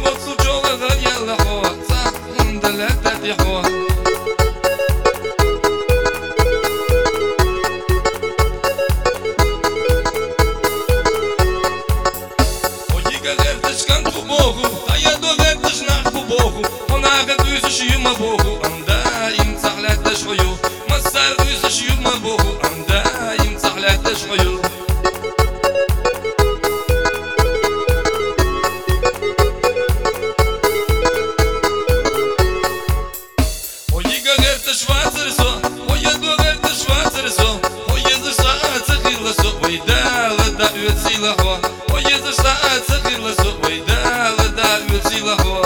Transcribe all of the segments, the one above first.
سنوت سجوغ غير لحو صاحب دلت تحو Kan ku Bogu, a ja dovedeš na ku Bogu. Ona ga duziš yuma Bogu, anda im sahleteş oyu. Masar duziš yuma Bogu, anda im sahleteş oyu. Oyi ga gerte şvazır so, oyi do gerte şvazır so. Oyi zır saat sıkıyla so, oyi da üetsila ho. Oyi zır saat sıkıyla so, oyi da üetsila ho.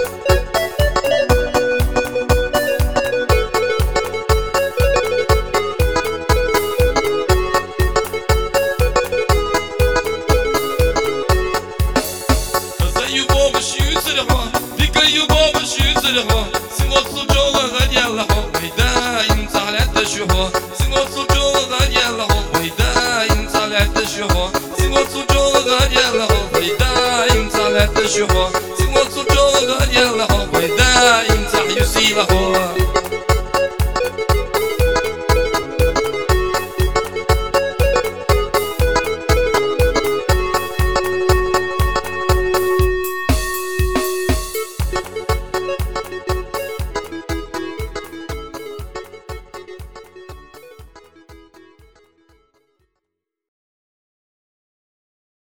Синот сужола гадяла хо, вайда им салята шухо. Синот сужола гадяла хо, вайда им салята шухо. Синот сужола гадяла хо, вайда им салята шухо. Синот сужола гадяла хо, вайда им сахюсила хо.